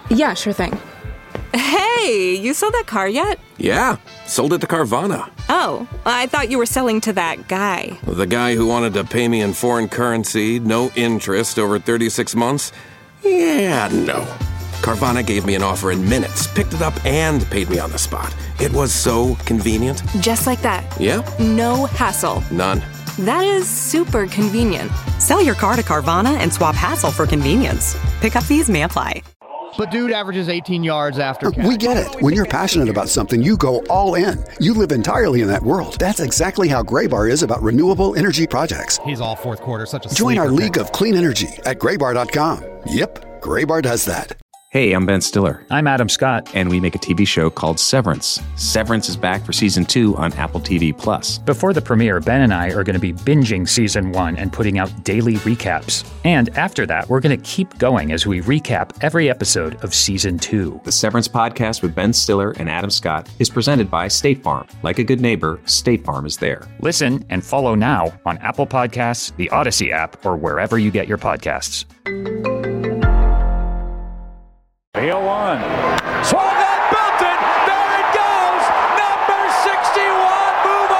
Yeah, sure thing. Hey, you sold that car yet? Yeah, sold it to Carvana. Oh, I thought you were selling to that guy. The guy who wanted to pay me in foreign currency, no interest, over 36 months? Yeah, no. Carvana gave me an offer in minutes, picked it up, and paid me on the spot. It was so convenient. Just like that. Yep. No hassle. None. That is super convenient. Sell your car to Carvana and swap hassle for convenience. Pickup fees may apply. But dude averages 18 yards after catch. We get it. When you're passionate about something, you go all in. You live entirely in that world. That's exactly how Graybar is about renewable energy projects. He's all fourth quarter, such a Join our sleeper league pick. of clean energy at graybar.com. Yep, Graybar does that. Hey, I'm Ben Stiller. I'm Adam Scott. And we make a TV show called Severance. Severance is back for season 2 on Apple TV+. Before the premiere, Ben and I are going to be binging season 1 and putting out daily recaps. And after that, we're going to keep going as we recap every episode of season 2. The Severance podcast with Ben Stiller and Adam Scott is presented by State Farm. Like a good neighbor, State Farm is there. Listen and follow now on Apple Podcasts, the Odyssey app, or wherever you get your podcasts. 0-1. Swung that Belton. There it goes. Number 61. Move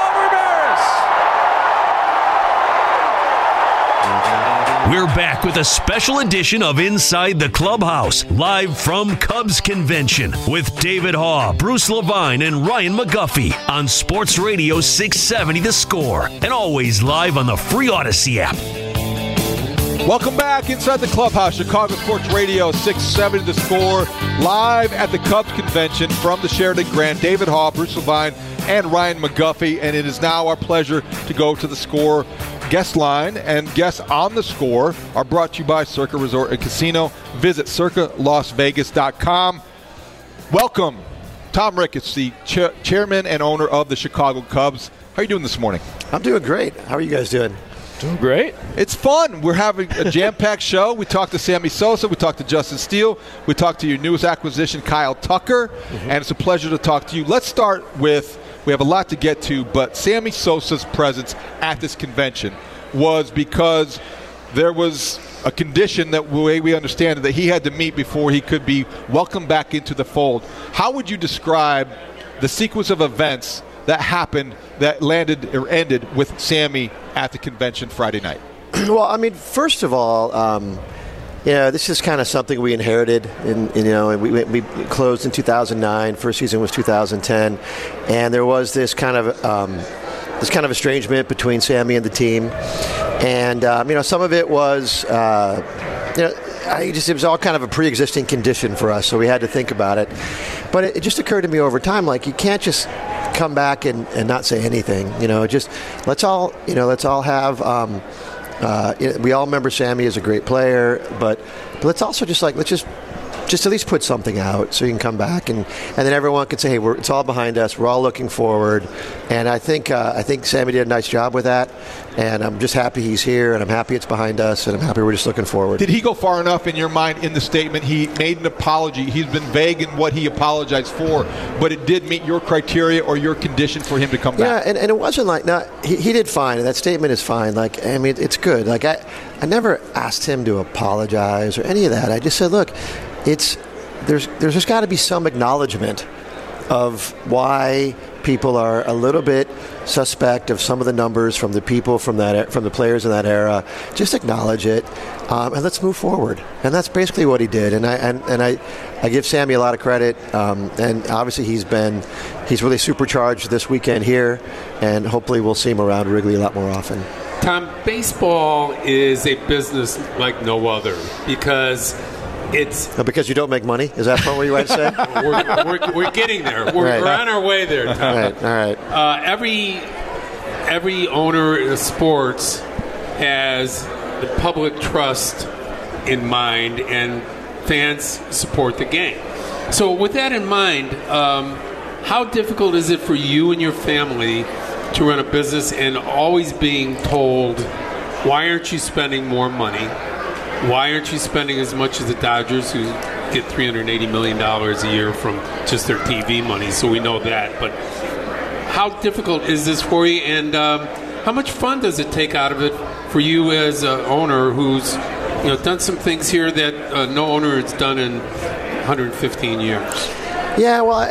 over, Maris. We're back with a special edition of Inside the Clubhouse, live from Cubs Convention with David Haugh, Bruce Levine, and Ryan McGuffey on Sports Radio 670 The Score, and always live on the free Odyssey app. Welcome back inside the Clubhouse, Chicago Sports Radio 670 The Score, live at the Cubs Convention from the Sheraton Grand. David Haugh, Bruce Levine, and Ryan McGuffey, and it is now our pleasure to go to the Score guest line, and guests on the Score are brought to you by Circa Resort and Casino. Visit circalasvegas.com. Welcome, Tom Ricketts, the chairman and owner of the Chicago Cubs. How are you doing this morning? I'm doing great. How are you guys doing? Doing great. It's fun. We're having a jam-packed show. We talked to Sammy Sosa. We talked to Justin Steele. We talked to your newest acquisition, Kyle Tucker. And it's a pleasure to talk to you. Let's start with, we have a lot to get to, but Sammy Sosa's presence at this convention was because there was a condition that, the way we understand it, that he had to meet before he could be welcomed back into the fold. How would you describe the sequence of events that happened that landed or ended with Sammy at the convention Friday night? Well, I mean, first of all, this is kind of something we inherited, and we closed in 2009. First season was 2010, and there was this kind of estrangement between Sammy and the team, and some of it was, it was all kind of a pre-existing condition for us, so we had to think about it. But it just occurred to me over time, like, you can't just come back and not say anything. Just let's all have. We all remember Sammy as a great player, but let's also just at least put something out so you can come back and then everyone can say, hey, it's all behind us. We're all looking forward. And I think Sammy did a nice job with that. And I'm just happy he's here, and I'm happy it's behind us, and I'm happy we're just looking forward. Did he go far enough in your mind in the statement? He made an apology. He's been vague in what he apologized for, but it did meet your criteria or your condition for him to come back. Yeah, and it wasn't like, he did fine, and that statement is fine. Like, I mean, it's good. Like, I never asked him to apologize or any of that. I just said, look, there's just got to be some acknowledgement of why people are a little bit suspect of some of the numbers from the people from the players in that era. Just acknowledge it, and let's move forward. And that's basically what he did. And I give Sammy a lot of credit. And obviously he's really supercharged this weekend here, and hopefully we'll see him around Wrigley a lot more often. Tom, baseball is a business like no other because because you don't make money? Is that what you want to say? we're getting there. We're on our way there, Tom. All right. Every owner in sports has the public trust in mind, and fans support the game. So with that in mind, how difficult is it for you and your family to run a business and always being told, why aren't you spending more money? Why aren't you spending as much as the Dodgers, who get $380 million a year from just their TV money? So we know that. But how difficult is this for you? And how much fun does it take out of it for you as an owner who's done some things here that no owner has done in 115 years. Yeah, well,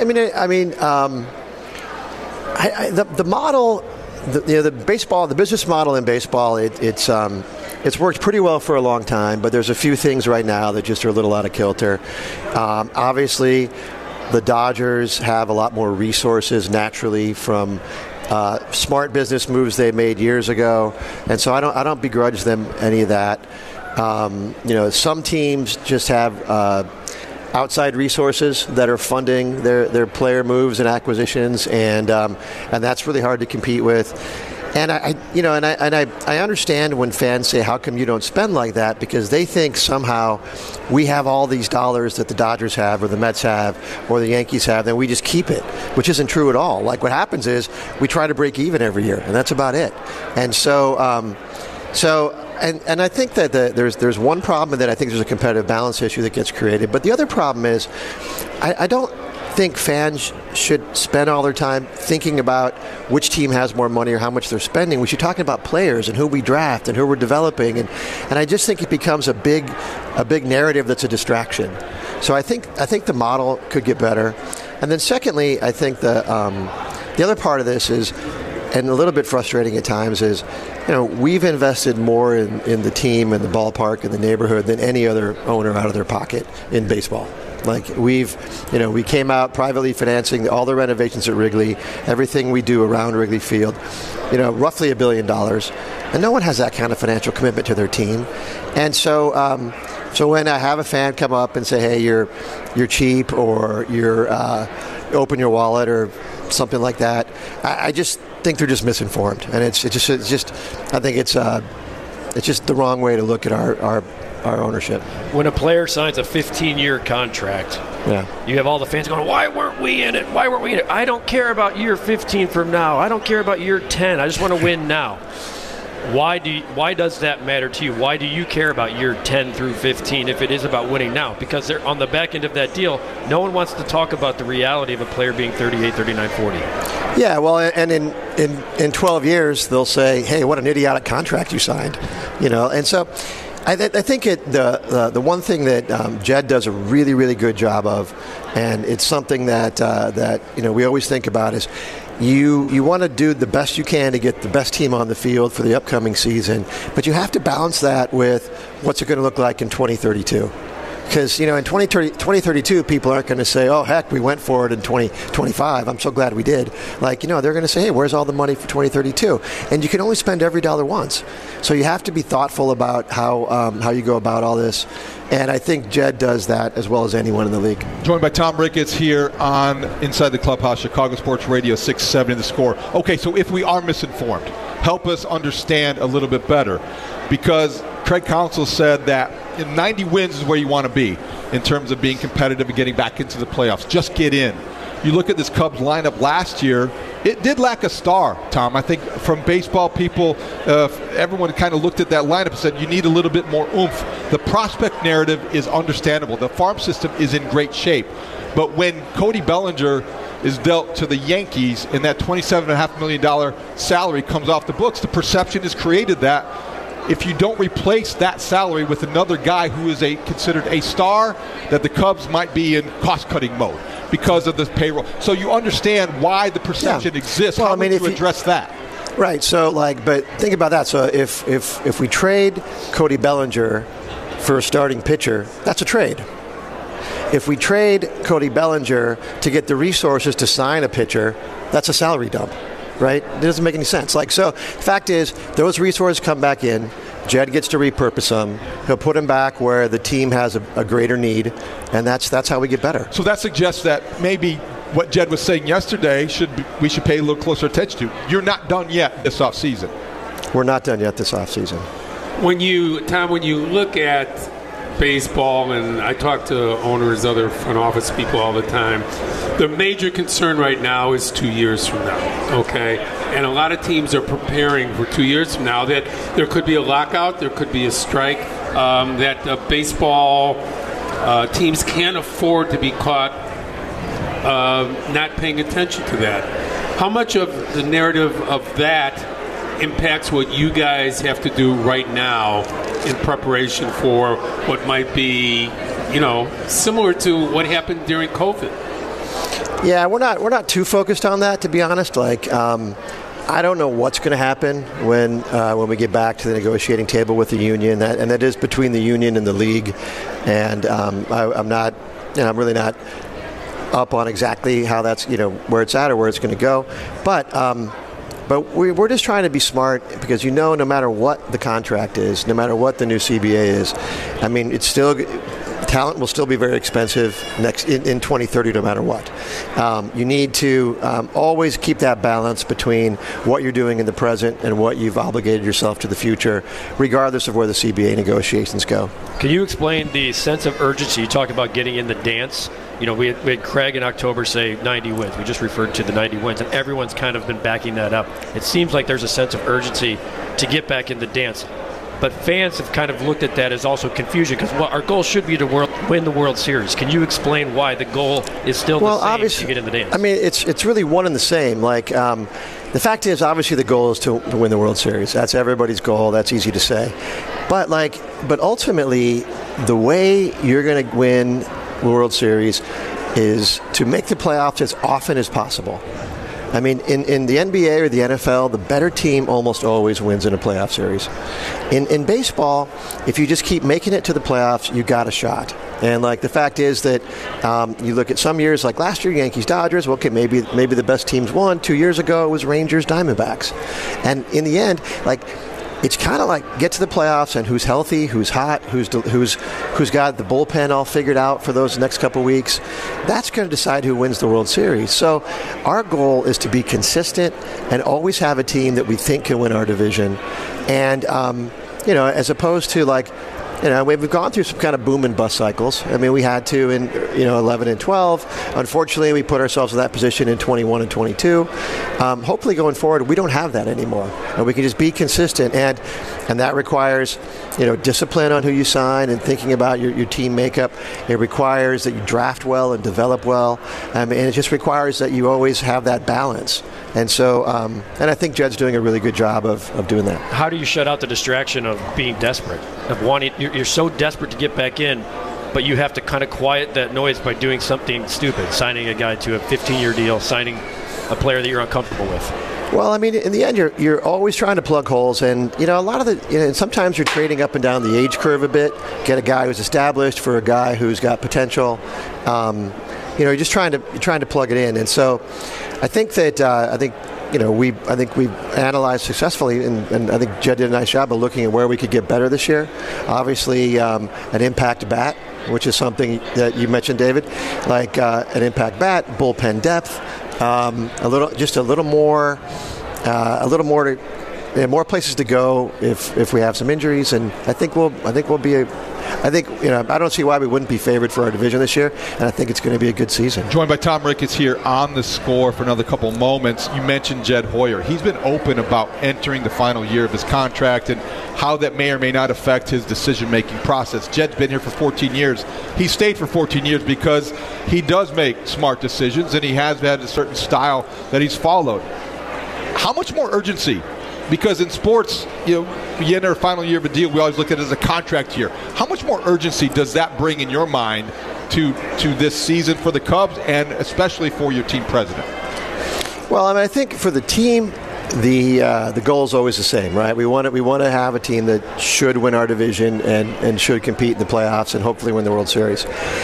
the model, the baseball, the business model in baseball, it's worked pretty well for a long time, but there's a few things right now that just are a little out of kilter. Obviously, the Dodgers have a lot more resources naturally from smart business moves they made years ago, and so I don't begrudge them any of that. Some teams just have outside resources that are funding their player moves and acquisitions, and that's really hard to compete with. And I understand when fans say, "How come you don't spend like that?" Because they think somehow we have all these dollars that the Dodgers have, or the Mets have, or the Yankees have, then we just keep it, which isn't true at all. Like, what happens is we try to break even every year, and that's about it. And And I think that there's one problem, that I think there's a competitive balance issue that gets created. But the other problem is, I don't think fans should spend all their time thinking about which team has more money or how much they're spending. We should talk about players and who we draft and who we're developing. And I just think it becomes a big narrative that's a distraction. So I think the model could get better. And then secondly, I think the other part of this is, and a little bit frustrating at times, is, we've invested more in the team and the ballpark and the neighborhood than any other owner out of their pocket in baseball. Like, we came out privately financing all the renovations at Wrigley, everything we do around Wrigley Field, roughly $1 billion. And no one has that kind of financial commitment to their team. And so when I have a fan come up and say, "Hey, you're cheap," or "You're open your wallet," or something like that, I just think they're just misinformed. And it's just I think it's just the wrong way to look at our ownership. When a player signs a 15-year contract, you have all the fans going, "Why weren't we in it? Why weren't we in it?" I don't care about year 15 from now. I don't care about year 10. I just want to win now. Why does that matter to you? Why do you care about year 10 through 15 if it is about winning now? Because they're on the back end of that deal, no one wants to talk about the reality of a player being 38, 39, 40. Yeah, well, and in 12 years, they'll say, "Hey, what an idiotic contract you signed." And so I think the one thing that Jed does a really, really good job of, and it's something that we always think about, is you want to do the best you can to get the best team on the field for the upcoming season, but you have to balance that with what's it going to look like in 2032. Because, in 2032, people aren't going to say, "Oh, heck, we went for it in 2025. I'm so glad we did." They're going to say, "Hey, where's all the money for 2032? And you can only spend every dollar once. So you have to be thoughtful about how you go about all this. And I think Jed does that as well as anyone in the league. Joined by Tom Ricketts here on Inside the Clubhouse, Chicago Sports Radio 670 The Score. Okay, so if we are misinformed, help us understand a little bit better. Because Craig Counsell said that 90 wins is where you want to be in terms of being competitive and getting back into the playoffs. Just get in. You look at this Cubs lineup last year, it did lack a star, Tom. I think from baseball people, everyone kind of looked at that lineup and said, you need a little bit more oomph. The prospect narrative is understandable. The farm system is in great shape. But when Cody Bellinger is dealt to the Yankees and that $27.5 million salary comes off the books, the perception is created that if you don't replace that salary with another guy who is considered a star, that the Cubs might be in cost-cutting mode because of the payroll. So you understand why the perception exists. Well, how would you address that? Right. So, but think about that. So if we trade Cody Bellinger for a starting pitcher, that's a trade. If we trade Cody Bellinger to get the resources to sign a pitcher, that's a salary dump. Right? It doesn't make any sense. So the fact is, those resources come back in. Jed gets to repurpose them. He'll put them back where the team has a greater need, and that's how we get better. So that suggests that maybe what Jed was saying yesterday we should pay a little closer attention to. You're not done yet this offseason. We're not done yet this offseason. When you look at baseball, and I talk to owners, other front office people all the time, the major concern right now is 2 years from now, okay? And a lot of teams are preparing for 2 years from now that there could be a lockout, there could be a strike, that baseball teams can't afford to be caught not paying attention to that. How much of the narrative of that impacts what you guys have to do right now in preparation for what might be similar to what happened during COVID. Yeah, we're not too focused on that, to be honest. I don't know what's going to happen when we get back to the negotiating table with the union, and that is between the union and the league. And I'm really not up on exactly how that's where it's at or where it's going to go. But we're just trying to be smart because no matter what the contract is, no matter what the new CBA is, I mean, it's still. Talent will still be very expensive in 2030 no matter what. You need to always keep that balance between what you're doing in the present and what you've obligated yourself to the future, regardless of where the CBA negotiations go. Can you explain the sense of urgency? You talk about getting in the dance. We had Craig in October say 90 wins. We just referred to the 90 wins, and everyone's kind of been backing that up. It seems like there's a sense of urgency to get back in the dance. But fans have kind of looked at that as also confusion because our goal should be to win the World Series. Can you explain why the goal is still the same to get in the dance? I mean, it's really one and the same. The fact is, obviously, the goal is to win the World Series. That's everybody's goal. That's easy to say. But ultimately, the way you're going to win the World Series is to make the playoffs as often as possible. I mean, in the NBA or the NFL, the better team almost always wins in a playoff series. In baseball, if you just keep making it to the playoffs, you got a shot. And the fact is that you look at some years, like last year, Yankees, Dodgers. Well, okay, maybe the best teams won. 2 years ago, it was Rangers, Diamondbacks. And in the end, it's kind of get to the playoffs and who's healthy, who's hot, who's got the bullpen all figured out for those next couple weeks. That's going to decide who wins the World Series. So our goal is to be consistent and always have a team that we think can win our division. And, as opposed to we've gone through some kind of boom and bust cycles. I mean, we had to in 11 and 12. Unfortunately, we put ourselves in that position in 21 and 22. Hopefully, going forward, we don't have that anymore, and we can just be consistent. And that requires discipline on who you sign and thinking about your team makeup. It requires that you draft well and develop well, and it just requires that you always have that balance. And so, and I think Jed's doing a really good job of doing that. How do you shut out the distraction of being desperate, of wanting? You're so desperate to get back in, but you have to kind of quiet that noise by doing something stupid, signing a guy to a 15-year deal, signing a player that you're uncomfortable with. Well, I mean, in the end, you're always trying to plug holes, and a lot of sometimes you're trading up and down the age curve a bit. Get a guy who's established for a guy who's got potential. You're just trying to plug it in, and so I think that we've analyzed successfly, and I think Jed did a nice job of looking at where we could get better this year. Obviously, an impact bat, which is something that you mentioned, David, an impact bat, bullpen depth, a little more places to go if we have some injuries, and I think we'll be I don't see why we wouldn't be favored for our division this year, and I think it's going to be a good season. Joined by Tom Ricketts here on The Score for another couple moments. You mentioned Jed Hoyer. He's been open about entering the final year of his contract and how that may or may not affect his decision-making process. Jed's been here for 14 years. He stayed for 14 years because he does make smart decisions, and he has had a certain style that he's followed. How much more urgency? Because in sports, you enter a final year of a deal, we always look at it as a contract year. How much more urgency does that bring in your mind to this season for the Cubs and especially for your team president? Well, I mean, I think for the team, the goal is always the same, right? We want to have a team that should win our division and should compete in the playoffs and hopefully win the World Series.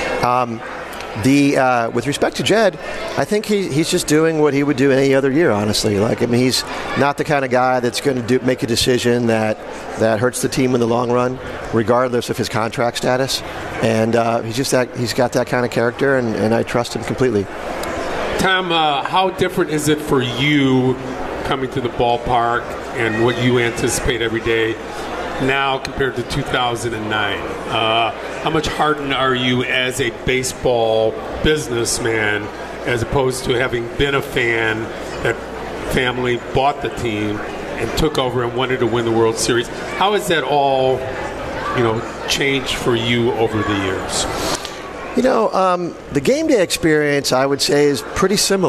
With respect to Jed, I think he's just doing what he would do any other year, honestly. He's not the kind of guy that's going to make a decision that hurts the team in the long run, regardless of his contract status. And he's got that kind of character, and I trust him completely. Tom, how different is it for you coming to the ballpark and what you anticipate every day now compared to 2009? How much hardened are you as a baseball businessman as opposed to having been a fan that family bought the team and took over and wanted to win the World Series? How has that all, changed for you over the years? The game day experience, I would say, is pretty similar.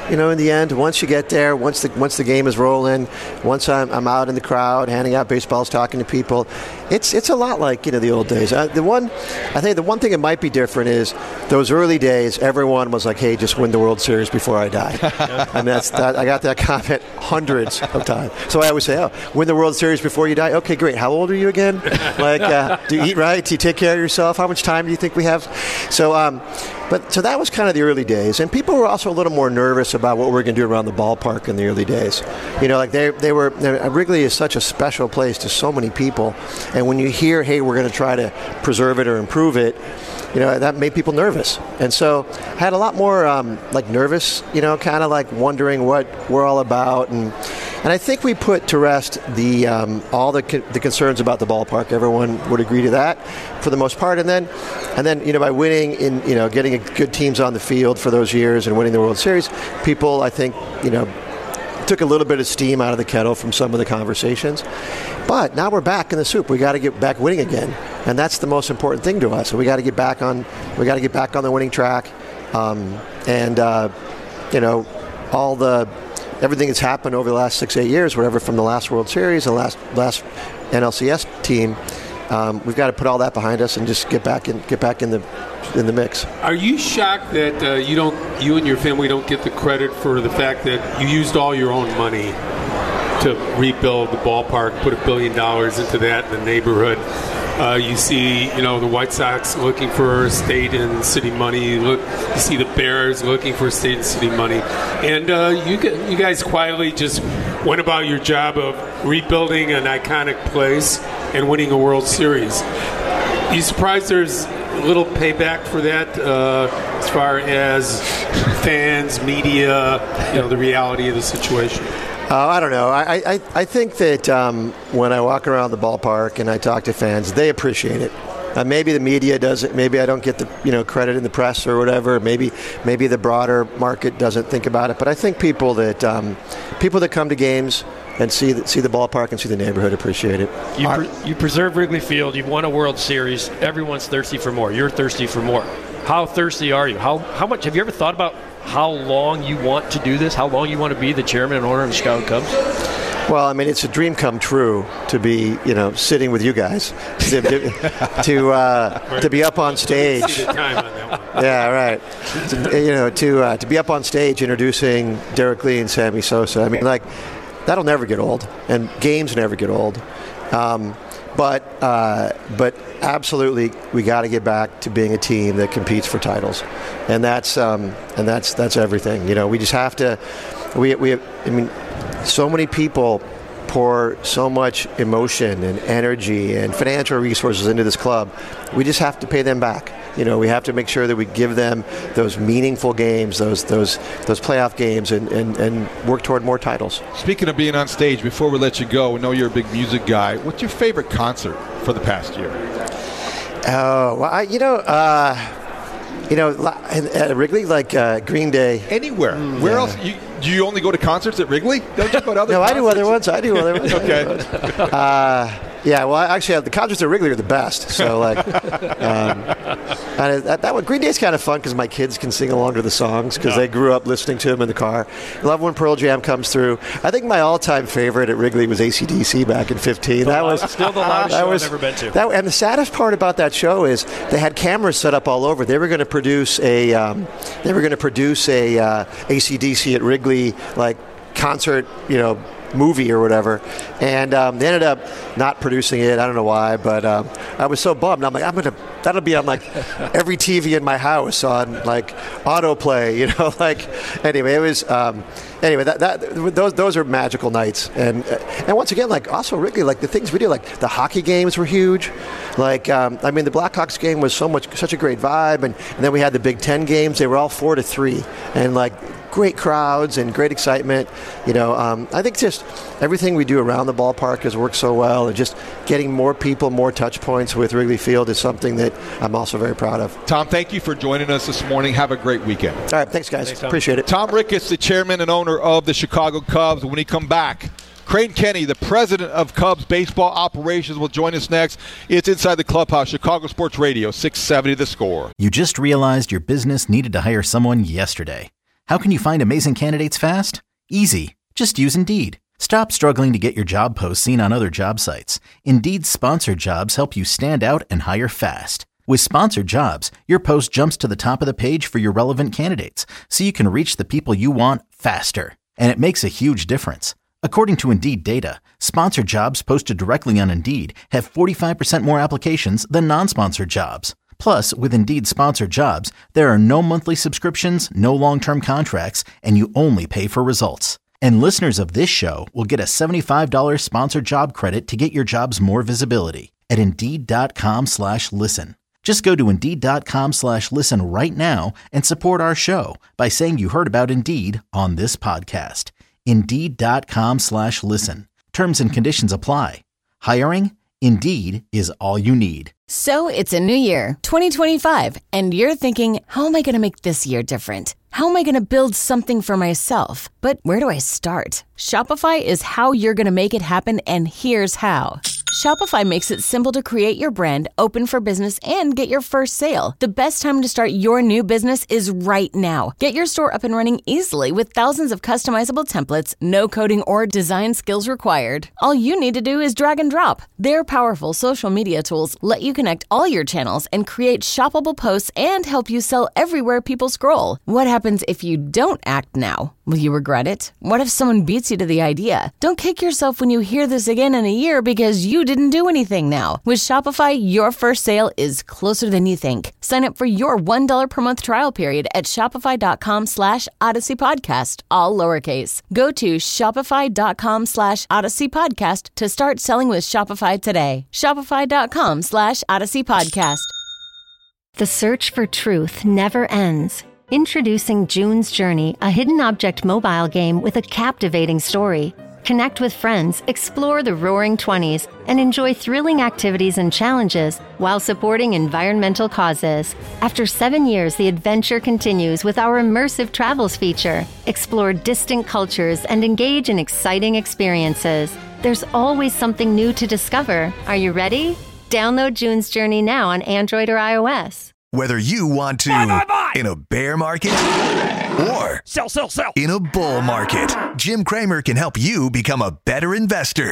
in the end. Once you get there, once the game is rolling, once I'm out in the crowd, handing out baseballs, talking to people, it's a lot like the old days. I think the one thing that might be different is those early days. Everyone was like, "Hey, just win the World Series before I die." And I got that comment hundreds of times. So I always say, "Oh, win the World Series before you die." Okay, great. How old are you again? Do you eat right? Do you take care of yourself? How much time do you think we have? So that was kind of the early days, and people were also a little more nervous about what we were going to do around the ballpark in the early days. Wrigley is such a special place to so many people, and when you hear, "Hey, we're going to try to preserve it or improve it," that made people nervous, and so I had a lot more nervous, kind of like wondering what we're all about, and I think we put to rest all the concerns about the ballpark. Everyone would agree to that for the most part, and then by winning in getting good teams on the field for those years and winning the World Series, people I think took a little bit of steam out of the kettle from some of the conversations. But now we're back in the soup. We got to get back winning again, and that's the most important thing to us. So we got to get back on the winning track, everything that's happened over the last 6-8 years, whatever, from the last World Series and last NLCS team. We've got to put all that behind us and just get back in the mix. Are you shocked that you and your family don't get the credit for the fact that you used all your own money to rebuild the ballpark, put $1 billion into that in the neighborhood? You see, the White Sox looking for state and city money. You see the Bears looking for state and city money, and you guys quietly just went about your job of rebuilding an iconic place and winning a World Series. Are you surprised there's a little payback for that as far as fans, media, the reality of the situation? I don't know. I think that when I walk around the ballpark and I talk to fans, they appreciate it. Maybe the media doesn't. Maybe I don't get the credit in the press or whatever. Maybe the broader market doesn't think about it. But I think people that come to games and see the ballpark and see the neighborhood appreciate it. You preserve Wrigley Field. You've won a World Series. Everyone's thirsty for more. You're thirsty for more. How thirsty are you? How much have you ever thought about how long you want to do this? How long you want to be the chairman and owner of the Chicago Cubs? Well, I mean, it's a dream come true to be, sitting with you guys, to be up on stage. Yeah, right. To be up on stage introducing Derek Lee and Sammy Sosa. I mean, that'll never get old, and games never get old. But absolutely, we got to get back to being a team that competes for titles, and that's everything. We just have to. So many people pour so much emotion and energy and financial resources into this club. We just have to pay them back. We have to make sure that we give them those meaningful games, those playoff games, and work toward more titles. Speaking of being on stage, before we let you go, we know you're a big music guy. What's your favorite concert for the past year? Oh, well, at Wrigley, Green Day. Anywhere. Where else? Do you only go to concerts at Wrigley? Don't you go to other No, concerts? I do other ones. Okay. Actually, the concerts at Wrigley are the best. So, that one, Green Day's kind of fun because my kids can sing along to the songs because they grew up listening to them in the car. I love when Pearl Jam comes through. I think my all-time favorite at Wrigley was AC/DC back in 2015. That was still the loudest show I've ever been to. And the saddest part about that show is they had cameras set up all over. They were going to produce a AC/DC at Wrigley concert, movie or whatever, and they ended up not producing it. I don't know why, but I was so bummed. I'm like, that'll be on every TV in my house on autoplay, Anyway, it was those are magical nights, and once again, also Wrigley, the things we do, the hockey games were huge. The Blackhawks game was such a great vibe, and then we had the Big Ten games. They were all 4-3, and great crowds and great excitement. I think just everything we do around the ballpark has worked so well, and just getting more people, more touch points with Wrigley Field is something that I'm also very proud of. Tom, thank you for joining us this morning. Have a great weekend. All right, thanks, guys. Appreciate it. Tom Ricketts, the chairman and owner of the Chicago Cubs. When he come back, Creighton Kenny, the president of Cubs baseball operations, will join us next. It's Inside the Clubhouse, Chicago Sports Radio, 670 The Score. You just realized your business needed to hire someone yesterday. How can you find amazing candidates fast? Easy. Just use Indeed. Stop struggling to get your job posts seen on other job sites. Indeed's sponsored jobs help you stand out and hire fast. With sponsored jobs, your post jumps to the top of the page for your relevant candidates, so you can reach the people you want faster. And it makes a huge difference. According to Indeed data, sponsored jobs posted directly on Indeed have 45% more applications than non-sponsored jobs. Plus, with Indeed sponsored jobs, there are no monthly subscriptions, no long-term contracts, and you only pay for results. And listeners of this show will get a $75 sponsored job credit to get your jobs more visibility at Indeed.com/listen. Just go to Indeed.com/listen right now and support our show by saying you heard about Indeed on this podcast. Indeed.com/listen. Terms and conditions apply. Hiring? Indeed is all you need. So it's a new year, 2025, and you're thinking, how am I going to make this year different? How am I going to build something for myself? But where do I start? Shopify is how you're going to make it happen, and here's how. Shopify makes it simple to create your brand, open for business, and get your first sale. The best time to start your new business is right now. Get your store up and running easily with thousands of customizable templates, no coding or design skills required. All you need to do is drag and drop. Their powerful social media tools let you connect all your channels and create shoppable posts and help you sell everywhere people scroll. What happens if you don't act now? Will you regret it? What if someone beats you to the idea? Don't kick yourself when you hear this again in a year because you didn't do anything now. With Shopify, your first sale is closer than you think. Sign up for your $1 per month trial period at shopify.com/Odyssey Podcast, all lowercase. Go to shopify.com/Odyssey Podcast to start selling with Shopify today. Shopify.com/Odyssey Podcast. The search for truth never ends. Introducing June's Journey, a hidden object mobile game with a captivating story. Connect with friends, explore the Roaring 20s, and enjoy thrilling activities and challenges while supporting environmental causes. After 7 years, the adventure continues with our immersive travels feature. Explore distant cultures and engage in exciting experiences. There's always something new to discover. Are you ready? Download June's Journey now on Android or iOS. Whether you want to buy. In a bear market or sell in a bull market, Jim Cramer can help you become a better investor.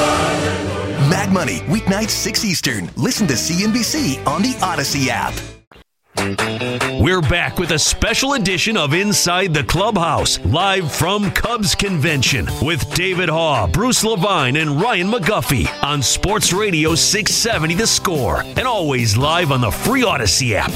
Mad Money, weeknights 6 Eastern. Listen to CNBC on the Odyssey app. We're back with a special edition of Inside the Clubhouse, live from Cubs Convention with David Haugh, Bruce Levine, and Ryan McGuffey on Sports Radio 670 The Score, and always live on the free Odyssey app.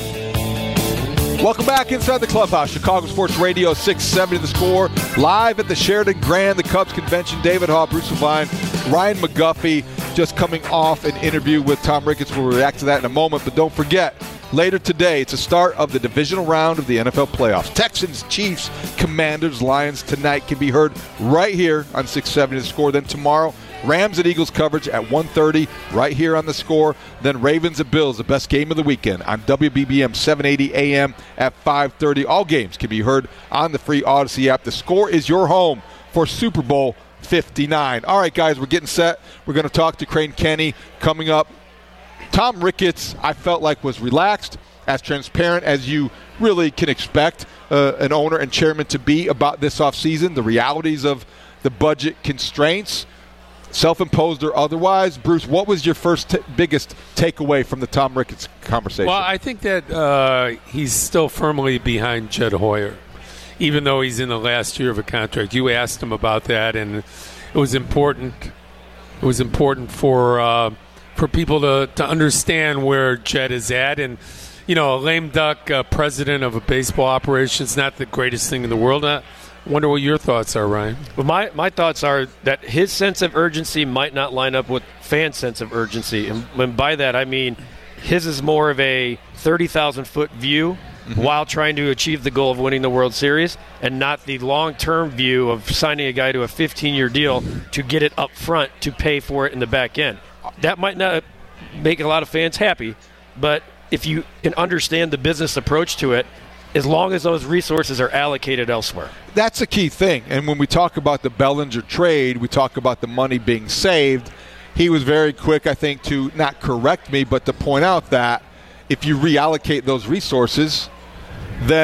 Welcome back inside the Clubhouse, Chicago Sports Radio 670 The Score, live at the Sheraton Grand, the Cubs Convention. David Haugh, Bruce Levine, Ryan McGuffey, just coming off an interview with Tom Ricketts. We'll react to that in a moment, but don't forget, later today, it's the start of the divisional round of the NFL playoffs. Texans, Chiefs, Commanders, Lions tonight can be heard right here on 670 The Score. Then tomorrow, Rams and Eagles coverage at 1:30 right here on The Score. Then Ravens and Bills, the best game of the weekend on WBBM 780 AM at 5:30. All games can be heard on the free Odyssey app. The Score is your home for Super Bowl 59. All right, guys, we're getting set. We're going to talk to Crane Kenny coming up. Tom Ricketts, I felt like, was relaxed, as transparent as you really can expect an owner and chairman to be about this offseason, the realities of the budget constraints, self-imposed or otherwise. Bruce, what was your first biggest takeaway from the Tom Ricketts conversation? Well, I think that he's still firmly behind Jed Hoyer, even though he's in the last year of a contract. You asked him about that, and it was important. It was important for people to understand where Jed is at. And, you know, a lame duck president of a baseball operation is not the greatest thing in the world. I wonder what your thoughts are, Ryan. Well, my thoughts are that his sense of urgency might not line up with fans' sense of urgency. And by that, I mean his is more of a 30,000-foot view while trying to achieve the goal of winning the World Series, and not the long-term view of signing a guy to a 15-year deal to get it up front to pay for it in the back end. That might not make a lot of fans happy, but if you can understand the business approach to it, as long as those resources are allocated elsewhere. That's a key thing. And when we talk about the Bellinger trade, we talk about the money being saved. He was very quick, I think, to not correct me, but to point out that if you reallocate those resources, then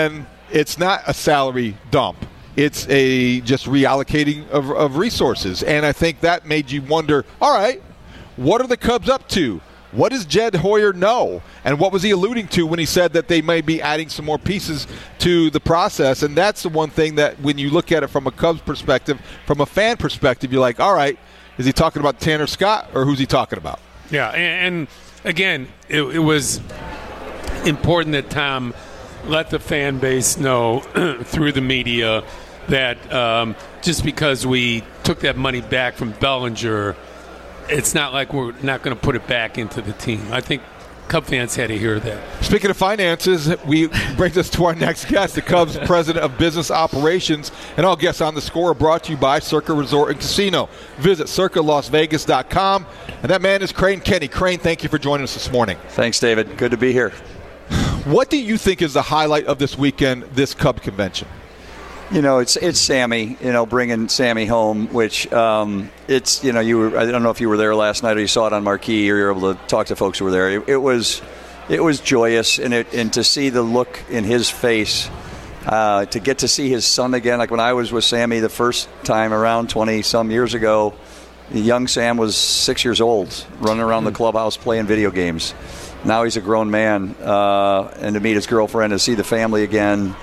it's not a salary dump. It's a just reallocating of resources. And I think that made you wonder, all right, what are the Cubs up to? What does Jed Hoyer know? And what was he alluding to when he said that they may be adding some more pieces to the process? And that's the one thing that when you look at it from a Cubs perspective, from a fan perspective, you're like, all right, is he talking about Tanner Scott or who's he talking about? Yeah, and again, it was important that Tom let the fan base know through the media that just because we took that money back from Bellinger, it's not like we're not going to put it back into the team. I think Cub fans had to hear that. Speaking of finances, we brings us to our next guest, the Cubs President of Business Operations. And all guests on The Score are brought to you by Circa Resort and Casino. Visit circalasvegas.com. And that man is Crane Kenny. Crane, thank you for joining us this morning. Thanks, David. Good to be here. What do you think is the highlight of this weekend, this Cub convention? You know, it's Sammy, bringing Sammy home, which it's, I don't know if you were there last night or you saw it on Marquee or you were able to talk to folks who were there. It was joyous, and to see the look in his face, to get to see his son again. Like when I was with Sammy the first time around 20-some years ago, young Sam was 6 years old, running around the clubhouse playing video games. Now he's a grown man, and to meet his girlfriend, to see the family again.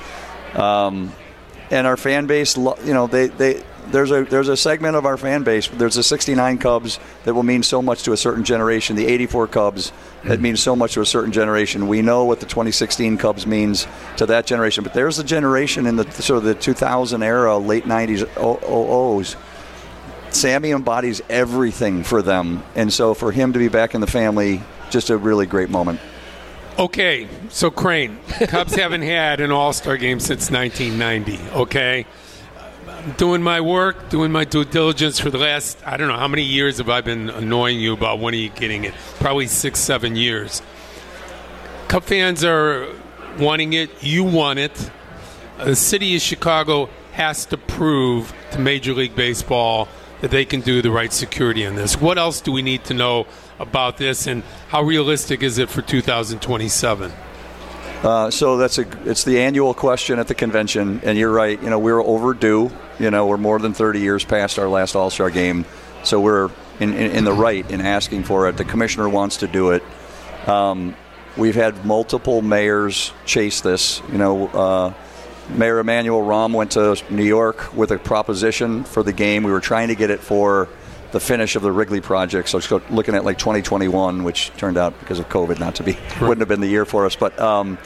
And our fan base, there's a segment of our fan base. There's the 69 Cubs that will mean so much to a certain generation. The 84 Cubs that means so much to a certain generation. We know what the 2016 Cubs means to that generation. But there's a generation in the sort of the 2000 era, late 90s, 00s. Sammy embodies everything for them. And so for him to be back in the family, just a really great moment. Okay, so Crane, Cubs haven't had an All-Star game since 1990, okay? I'm doing my work, doing my due diligence for the last, I don't know, how many years have I been annoying you about when are you getting it? Probably 6-7 years. Cub fans are wanting it. You want it. The city of Chicago has to prove to Major League Baseball that they can do the right security in this. What else do we need to know about this, and how realistic is it for 2027? So it's the annual question at the convention, and you're right. We're overdue. We're more than 30 years past our last All-Star game, so we're in the right in asking for it. The commissioner wants to do it. We've had multiple mayors chase this. Mayor Emanuel Rahm went to New York with a proposition for the game. We were trying to get it for the finish of the Wrigley project, so it's looking at like 2021, which turned out because of COVID not to be, wouldn't have been the year for us. But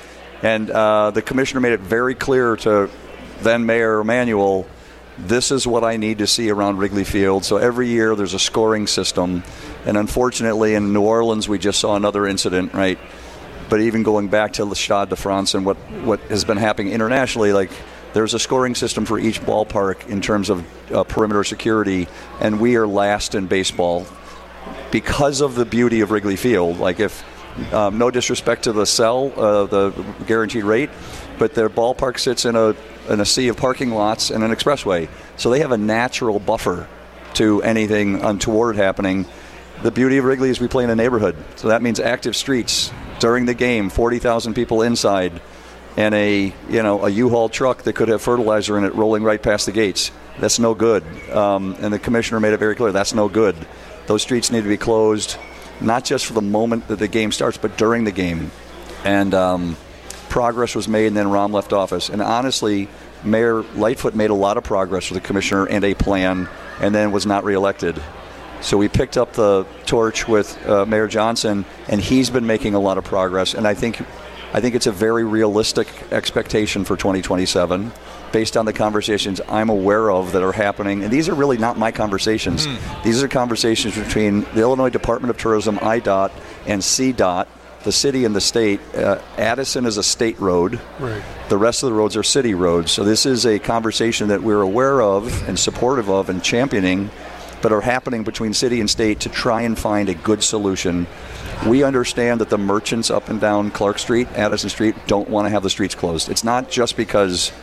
the commissioner made it very clear to then Mayor Emanuel, this is what I need to see around Wrigley Field. So every year there's a scoring system, and unfortunately in New Orleans we just saw another incident, right? But even going back to Le Stade de France and what has been happening internationally, like there's a scoring system for each ballpark in terms of perimeter security, and we are last in baseball because of the beauty of Wrigley Field. Like if, no disrespect to the the guaranteed rate, but their ballpark sits in a sea of parking lots and an expressway. So they have a natural buffer to anything untoward happening. The beauty of Wrigley is we play in a neighborhood. So that means active streets during the game, 40,000 people inside, and a U-Haul truck that could have fertilizer in it rolling right past the gates. That's no good. And the commissioner made it very clear, that's no good. Those streets need to be closed, not just for the moment that the game starts, but during the game. And progress was made, and then Rahm left office. And honestly, Mayor Lightfoot made a lot of progress with the commissioner and a plan, and then was not reelected. So we picked up the torch with Mayor Johnson, and he's been making a lot of progress. And I think it's a very realistic expectation for 2027 based on the conversations I'm aware of that are happening. And these are really not my conversations. These are conversations between the Illinois Department of Tourism, IDOT, and CDOT, the city and the state. Addison is a state road. Right. The rest of the roads are city roads. So this is a conversation that we're aware of and supportive of and championing, but are happening between city and state to try and find a good solution. We understand that the merchants up and down Clark Street, Addison Street, don't want to have the streets closed. It's not just because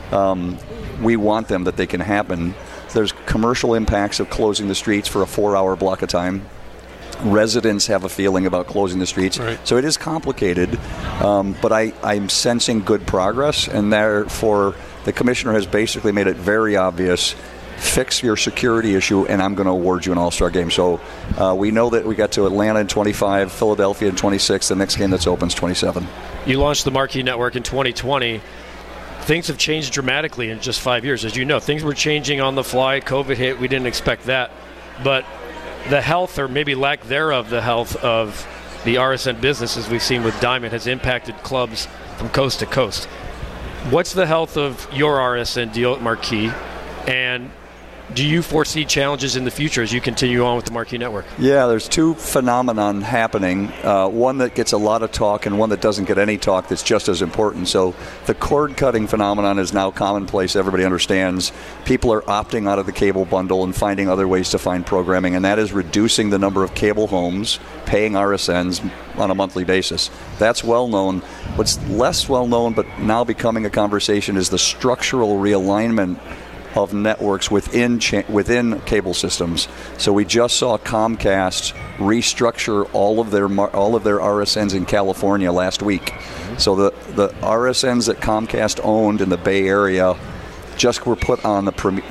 we want them that they can happen. There's commercial impacts of closing the streets for a 4-hour block of time. residents have a feeling about closing the streets. Right. So it is complicated, but I'm sensing good progress, and therefore the commissioner has basically made it very obvious, fix your security issue, and I'm going to award you an all-star game. So we know that we got to Atlanta in 25, Philadelphia in 26. The next game that's open is 27. You launched the Marquee Network in 2020. Things have changed dramatically in just 5 years. As you know, things were changing on the fly. COVID hit. We didn't expect that. But the health, or maybe lack thereof, the health of the RSN business, as we've seen with Diamond, has impacted clubs from coast to coast. What's the health of your RSN deal at Marquee? And do you foresee challenges in the future as you continue on with the Marquee Network? Yeah, there's two phenomenon happening. One that gets a lot of talk and one that doesn't get any talk that's just as important. So the cord-cutting phenomenon is now commonplace. Everybody understands. People are opting out of the cable bundle and finding other ways to find programming, and that is reducing the number of cable homes paying RSNs on a monthly basis. That's well known. What's less well known but now becoming a conversation is the structural realignment of networks within cable systems. So we just saw Comcast restructure all of their RSNs in California last week. So the RSNs that Comcast owned in the Bay Area just were put on the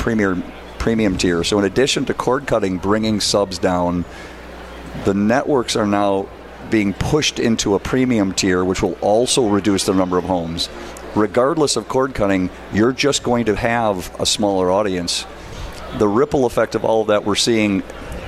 premium tier. So in addition to cord cutting, bringing subs down, the networks are now being pushed into a premium tier, which will also reduce the number of homes. Regardless of cord cutting, you're just going to have a smaller audience. The ripple effect of all of that we're seeing,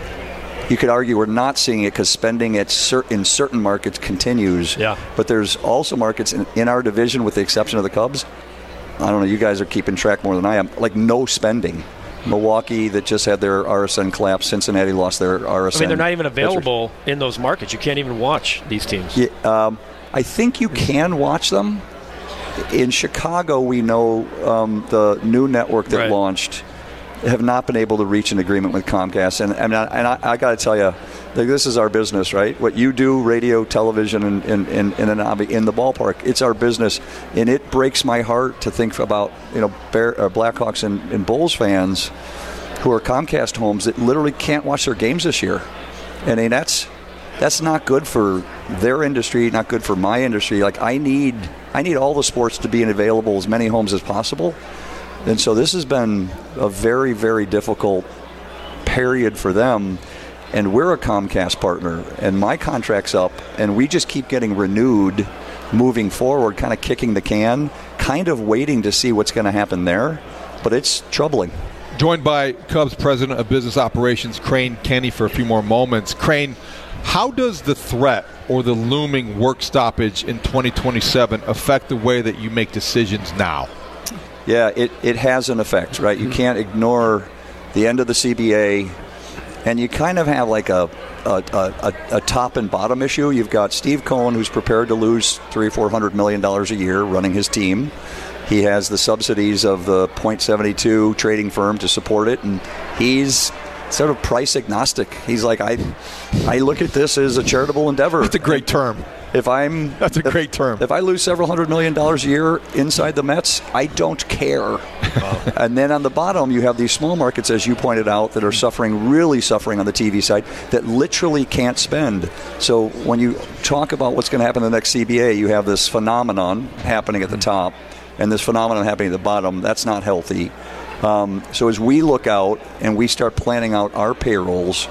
you could argue we're not seeing it because spending in certain markets continues. Yeah. But there's also markets in our division, with the exception of the Cubs. I don't know, you guys are keeping track more than I am. Like, no spending. Milwaukee, that just had their RSN collapse. Cincinnati lost their RSN. I mean, they're not even available in those markets. You can't even watch these teams. Yeah, I think you can watch them. In Chicago, we know the new network that launched have not been able to reach an agreement with Comcast. And I got to tell you, this is our business, right? What you do, radio, television, and in the ballpark, it's our business. And it breaks my heart to think about, Blackhawks and Bulls fans who are Comcast homes that literally can't watch their games this year. And I mean, that's not good for their industry, not good for my industry. Like, I need all the sports to be available as many homes as possible. And so this has been a very, very difficult period for them. And we're a Comcast partner, and my contract's up, and we just keep getting renewed moving forward, kind of kicking the can, kind of waiting to see what's going to happen there. But it's troubling. Joined by Cubs President of Business Operations, Crane Kenney, for a few more moments. Crane, how does the threat or the looming work stoppage in 2027 affect the way that you make decisions now? Yeah, it has an effect, right? You can't ignore the end of the CBA, and you kind of have like a top and bottom issue. You've got Steve Cohen, who's prepared to lose $300-400 million a year running his team. He has the subsidies of the .72 trading firm to support it, and he's sort of price agnostic. He's like, I look at this as a charitable endeavor. That's a great term. That's a great term. If I lose several $100 million a year inside the Mets, I don't care. Wow. And then on the bottom, you have these small markets, as you pointed out, that are really suffering on the TV side, that literally can't spend. So when you talk about what's going to happen in the next CBA, you have this phenomenon happening at the top and this phenomenon happening at the bottom. That's not healthy. So as we look out and we start planning out our payrolls,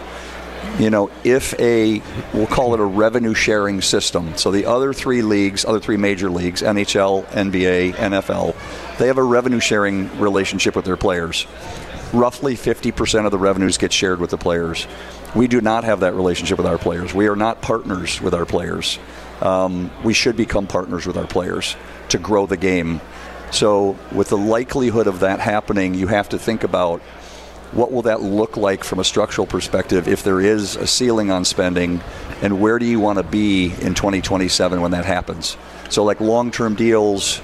if we'll call it a revenue sharing system. So the other three major leagues, NHL, NBA, NFL, they have a revenue sharing relationship with their players. Roughly 50% of the revenues get shared with the players. We do not have that relationship with our players. We are not partners with our players. We should become partners with our players to grow the game. So with the likelihood of that happening, you have to think about what will that look like from a structural perspective if there is a ceiling on spending, and where do you want to be in 2027 when that happens? So like long-term deals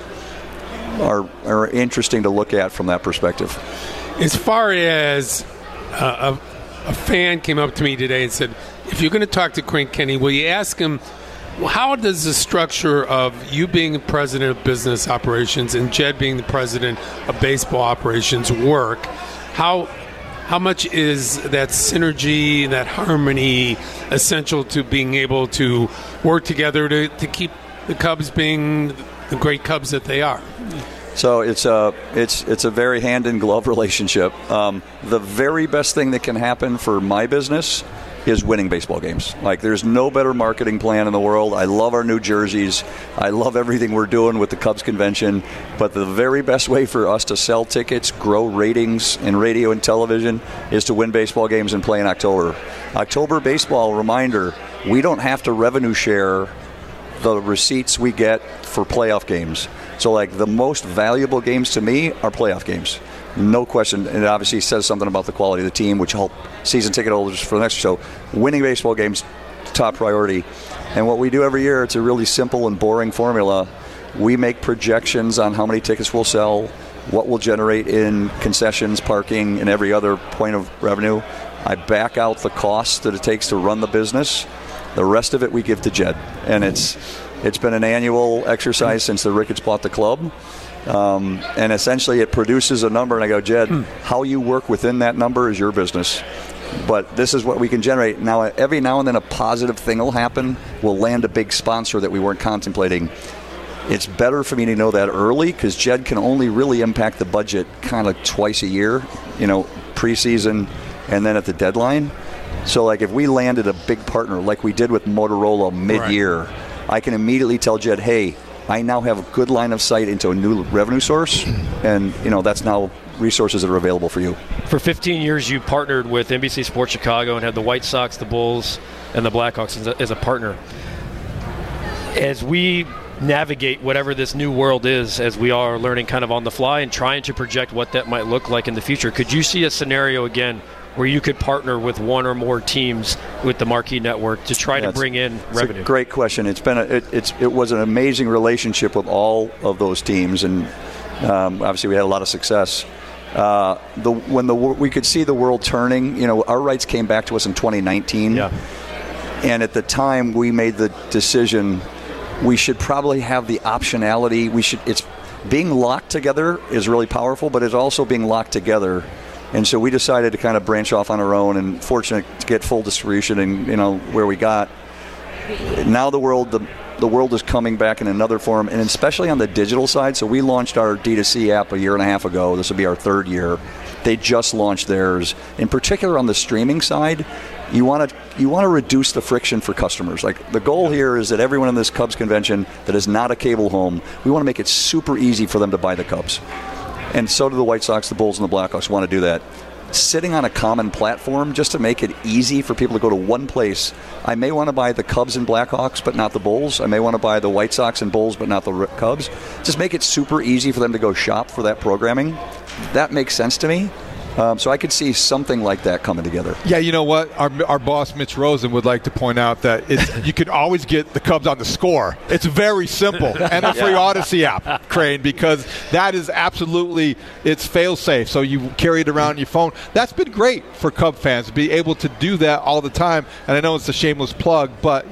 are interesting to look at from that perspective. As far as a fan came up to me today and said, if you're going to talk to Crane Kenney, will you ask him, how does the structure of you being the president of business operations and Jed being the president of baseball operations work? How how much is that synergy, that harmony essential to being able to work together to keep the Cubs being the great Cubs that they are? So it's a very hand-in-glove relationship. The very best thing that can happen for my business is winning baseball games. Like, there's no better marketing plan in the world. I love our new jerseys. I love everything we're doing with the Cubs convention. But the very best way for us to sell tickets, grow ratings in radio and television, is to win baseball games and play in October. October baseball, reminder, we don't have to revenue share the receipts we get for playoff games. So, like, the most valuable games to me are playoff games. No question. And it obviously says something about the quality of the team, which help season ticket holders for the next year. So winning baseball games, top priority. And what we do every year, it's a really simple and boring formula. We make projections on how many tickets we'll sell, what we'll generate in concessions, parking, and every other point of revenue. I back out the cost that it takes to run the business. The rest of it we give to Jed. And it's been an annual exercise since the Ricketts bought the club. And essentially it produces a number, and I go, Jed, how you work within that number is your business. But this is what we can generate. Now, every now and then a positive thing will happen. We'll land a big sponsor that we weren't contemplating. It's better for me to know that early, because Jed can only really impact the budget kind of twice a year, preseason and then at the deadline. So, like, if we landed a big partner like we did with Motorola mid-year, right, I can immediately tell Jed, hey, I now have a good line of sight into a new revenue source, and that's now resources that are available for you. For 15 years, you partnered with NBC Sports Chicago and had the White Sox, the Bulls, and the Blackhawks as a partner. As we navigate whatever this new world is, as we are learning kind of on the fly and trying to project what that might look like in the future, could you see a scenario again where you could partner with one or more teams with the Marquee Network to try to bring in revenue? A great question. It was an amazing relationship with all of those teams, and obviously we had a lot of success. When we could see the world turning, our rights came back to us in 2019, and at the time we made the decision we should probably have the optionality. It's being locked together is really powerful, but it's also being locked together. And so we decided to kind of branch off on our own, and fortunate to get full distribution and where we got. Now the world is coming back in another form, and especially on the digital side. So we launched our D2C app a year and a half ago. This will be our third year. They just launched theirs. In particular on the streaming side, you want to reduce the friction for customers. Like, the goal here is that everyone in this Cubs convention that is not a cable home, we want to make it super easy for them to buy the Cubs. And so do the White Sox, the Bulls, and the Blackhawks want to do that. Sitting on a common platform just to make it easy for people to go to one place. I may want to buy the Cubs and Blackhawks, but not the Bulls. I may want to buy the White Sox and Bulls, but not the Cubs. Just make it super easy for them to go shop for that programming. That makes sense to me. So I could see something like that coming together. Yeah, you know what? Our boss, Mitch Rosen, would like to point out that you can always get the Cubs on the Score. It's very simple. And the free Odyssey app, Crane, because that is absolutely, it's fail-safe. So you carry it around your phone. That's been great for Cub fans to be able to do that all the time. And I know it's a shameless plug, but,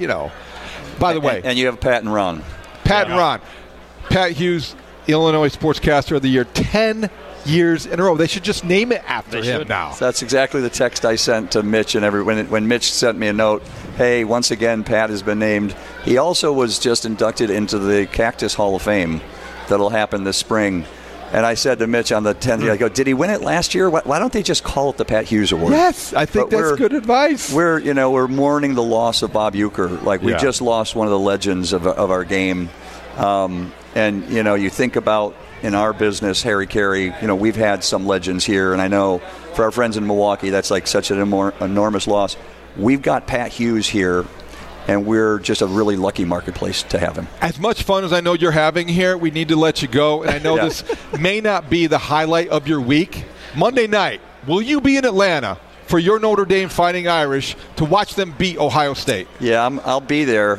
by the way. And you have Pat and Ron. Pat and Ron. Pat Hughes, Illinois Sportscaster of the Year, 10 years in a row. They should just name it after him now. So that's exactly the text I sent to Mitch, and when Mitch sent me a note, hey, once again, Pat has been named. He also was just inducted into the Cactus Hall of Fame that'll happen this spring. And I said to Mitch on the 10th, I go, did he win it last year? Why don't they just call it the Pat Hughes Award? Yes, I think that's good advice. We're mourning the loss of Bob Uecker. Like, we just lost one of the legends of our game. And, you think about, in our business, Harry Carey, we've had some legends here, and I know for our friends in Milwaukee, that's like such an enormous loss. We've got Pat Hughes here, and we're just a really lucky marketplace to have him. As much fun as I know you're having here, we need to let you go, and I know this may not be the highlight of your week. Monday night, will you be in Atlanta for your Notre Dame Fighting Irish to watch them beat Ohio State? Yeah, I'll be there.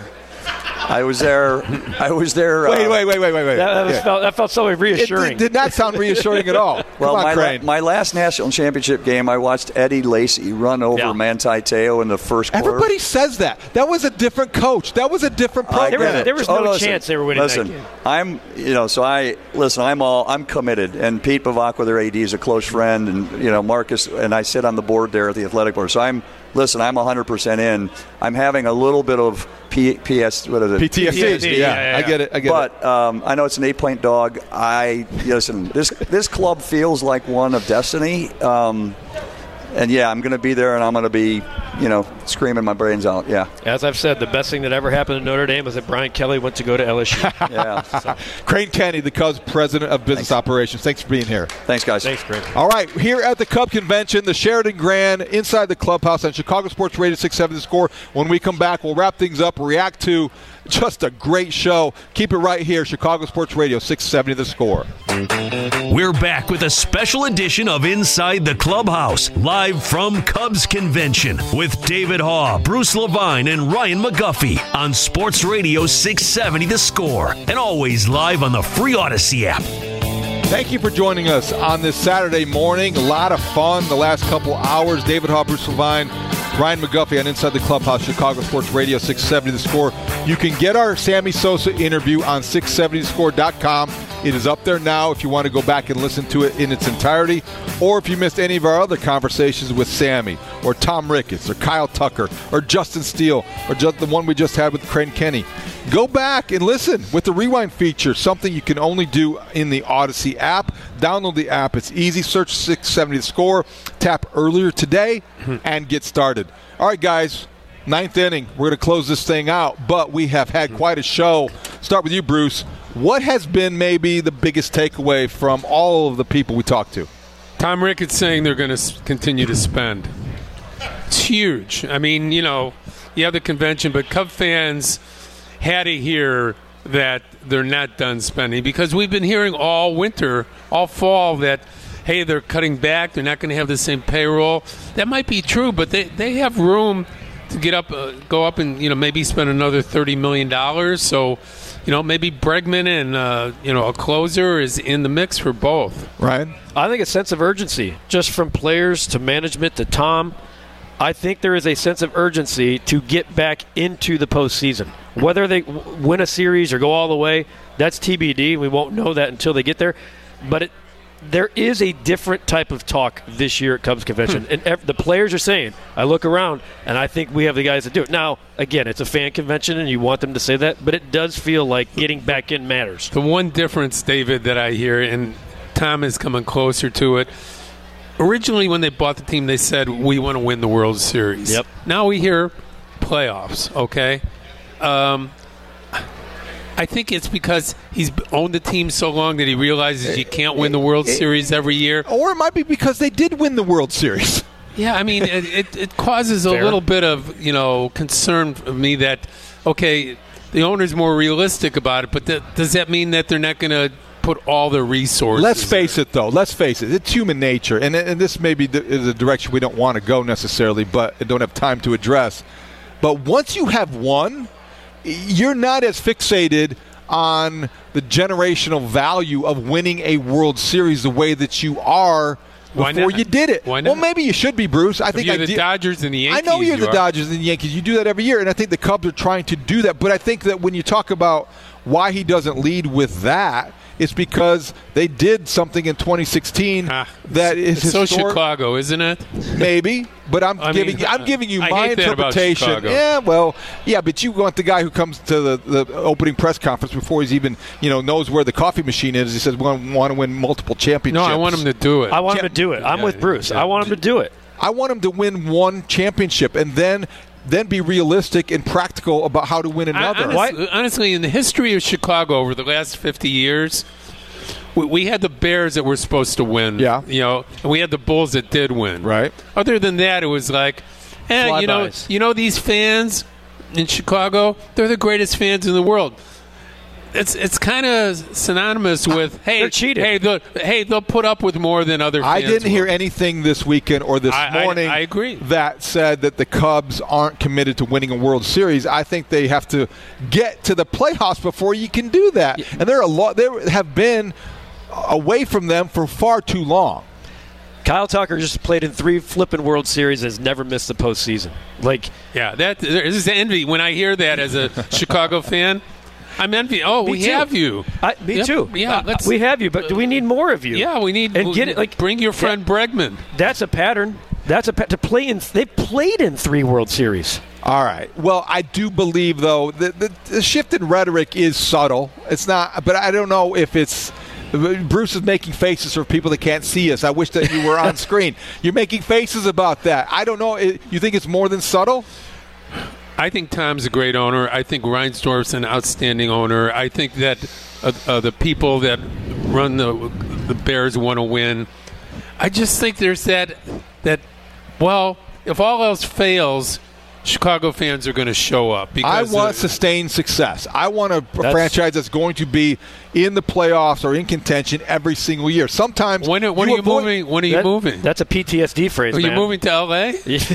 I was there. Wait. That felt so reassuring. It did not sound reassuring at all. Come on, Crane. My last national championship game, I watched Eddie Lacy run over Manti Te'o in the first quarter. Everybody says that. That was a different coach. That was a different program. There was no chance they were winning that game. I'm committed. And Pete Bavacqua, their AD, is a close friend, and Marcus and I sit on the board there at the athletic board. So I'm 100% in. I'm having a little bit of PTSD. Yeah, I get it. But I know it's an 8-point dog. Listen. This club feels like one of destiny. And I'm going to be there, and I'm going to be, screaming my brains out. Yeah. As I've said, the best thing that ever happened to Notre Dame was that Brian Kelly went to go to LSU. Crane Kenny, the Cubs president of business operations. Thanks for being here. Thanks, guys. Thanks, Crane. All right, here at the Cub Convention, the Sheraton Grand, inside the clubhouse on Chicago Sports Radio 670 The Score. When we come back, we'll wrap things up, react to just a great show. Keep it right here, Chicago Sports Radio 670 The Score. We're back with a special edition of Inside the Clubhouse, live from Cubs Convention with David Haugh, Bruce Levine, and Ryan McGuffey on Sports Radio 670 The Score, and always live on the free Odyssey app. Thank you for joining us on this Saturday morning. A lot of fun the last couple hours. David Haugh, Bruce Levine, Ryan McGuffey on Inside the Clubhouse, Chicago Sports Radio 670 The Score. You can get our Sammy Sosa interview on 670thescore.com. It is up there now if you want to go back and listen to it in its entirety, or if you missed any of our other conversations with Sammy or Tom Ricketts or Kyle Tucker or Justin Steele or just the one we just had with Crane Kenny. Go back and listen with the rewind feature, something you can only do in the Odyssey app. Download the app. It's easy. Search 670 The Score. Tap earlier today and get started. All right, guys. 9th inning. We're going to close this thing out, but we have had quite a show. Start with you, Bruce. What has been maybe the biggest takeaway from all of the people we talked to? Tom Ricketts saying they're going to continue to spend. It's huge. I mean, you have the convention, but Cub fans had to hear that they're not done spending, because we've been hearing all winter, all fall, that, hey, they're cutting back, they're not going to have the same payroll. That might be true, but they have room to go up and maybe spend another $30 million. So, maybe Bregman and a closer is in the mix for both. Ryan? I think a sense of urgency, just from players to management to Tom. I think there is a sense of urgency to get back into the postseason. Whether they win a series or go all the way, that's TBD. We won't know that until they get there. But there is a different type of talk this year at Cubs Convention. And the players are saying, I look around, and I think we have the guys to do it. Now, again, it's a fan convention, and you want them to say that, but it does feel like getting back in matters. The one difference, David, that I hear, and Tom is coming closer to it, originally when they bought the team, they said, we want to win the World Series. Yep. Now we hear playoffs, okay? I think it's because he's owned the team so long that he realizes you can't win the World Series every year. Or it might be because they did win the World Series. Yeah, I mean, it causes a little bit of, concern for me that, okay, the owner's more realistic about it, but does that mean that they're not going to put all the resources? Let's face it, though. Let's face it. It's human nature. And this maybe is a direction we don't want to go necessarily, but don't have time to address. But once you have won, you're not as fixated on the generational value of winning a World Series the way that you are before you did it. Why not? Well, maybe you should be, Bruce. I think you're the Dodgers and the Yankees. I know you're the Dodgers and the Yankees. You do that every year, and I think the Cubs are trying to do that. But I think that when you talk about why he doesn't lead with that, it's because they did something in 2016 that is historic. So Chicago, isn't it? Maybe, but I'm giving you my interpretation. But you want the guy who comes to the opening press conference before he's even knows where the coffee machine is. He says we want to win multiple championships. No, I want him to do it. I want him to do it. I'm with Bruce. I want him to do it. I want him to win one championship and then be realistic and practical about how to win another. Honestly, in the history of Chicago over the last 50 years, we had the Bears that were supposed to win. Yeah. And we had the Bulls that did win. Right. Other than that, it was like, these fans in Chicago, they're the greatest fans in the world. It's kind of synonymous with they're cheating. They'll put up with more than other fans. I didn't hear anything this weekend or this morning I agree. that said that the Cubs aren't committed to winning a World Series. I think they have to get to the playoffs before you can do that. Yeah. And there have been away from them for far too long. Kyle Tucker just played in 3 flipping World Series and has never missed the postseason. Yeah, this is envy. When I hear that as a Chicago fan, I'm envy. Oh, we have you. Me too. Yeah, we have you, but do we need more of you? Yeah, we need. And get it. Bring your friend Bregman. That's a pattern. To play in. They played in 3 World Series. All right. Well, I do believe though the shift in rhetoric is subtle. It's not, but I don't know if it's. Bruce is making faces for people that can't see us. I wish that you were on screen. You're making faces about that. I don't know. You think it's more than subtle? I think Tom's a great owner. I think Reinsdorf's an outstanding owner. I think that the people that run the Bears want to win. I just think there's that well, if all else fails, Chicago fans are going to show up. I want sustained success. I want a franchise that's going to be in the playoffs or in contention every single year. Sometimes when are you moving? When are you moving? That's a PTSD phrase. Are you moving to LA?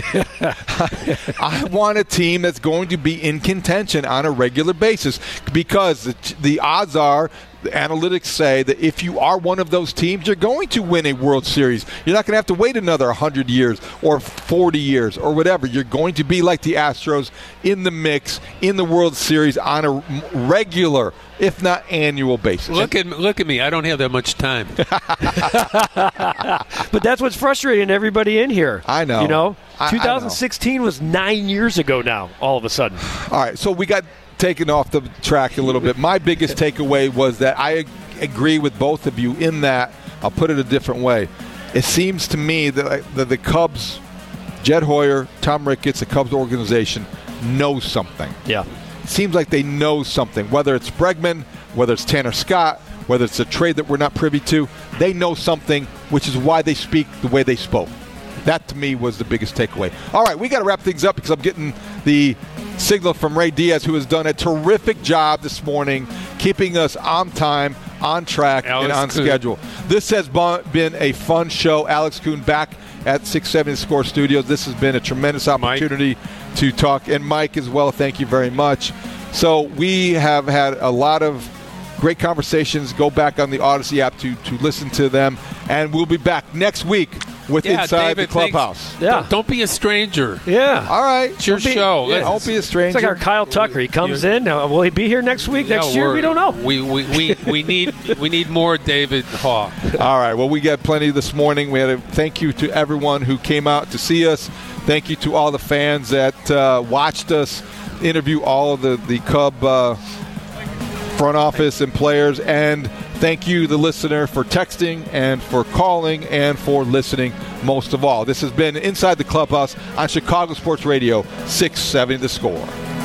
I want a team that's going to be in contention on a regular basis because the odds are. The analytics say that if you are one of those teams, you're going to win a World Series. You're not going to have to wait another 100 years or 40 years or whatever. You're going to be like the Astros in the mix in the World Series on a regular, if not annual basis. Look at me. I don't have that much time. But that's what's frustrating everybody in here. I know. 2016 was 9 years ago now, all of a sudden. All right, so we got taken off the track a little bit. My biggest takeaway was that I agree with both of you in that, I'll put it a different way. It seems to me that the Cubs, Jed Hoyer, Tom Ricketts, the Cubs organization knows something. Yeah. It seems like they know something, whether it's Bregman, whether it's Tanner Scott, whether it's a trade that we're not privy to. They know something, which is why they speak the way they spoke. That, to me, was the biggest takeaway. All right, we got to wrap things up because I'm getting the signal from Ray Diaz, who has done a terrific job this morning, keeping us on time, on track, and on schedule. This has been a fun show. Alex Kuhn back at 670 The Score Studios. This has been a tremendous opportunity to talk. And Mike as well, thank you very much. So we have had a lot of great conversations. Go back on the Odyssey app to listen to them. And we'll be back next week with Inside David, the Clubhouse. Don't be a stranger. Yeah. All right. It's your show. Yeah. Don't be a stranger. It's like our Kyle Tucker. He comes in. Will he be here next week? Next year? We don't know. We need more David Haw. All right. Well, we got plenty this morning. We had a thank you to everyone who came out to see us. Thank you to all the fans that watched us interview all of the Cub front office and players. And thank you, the listener, for texting and for calling and for listening most of all. This has been Inside the Clubhouse on Chicago Sports Radio 670 The Score.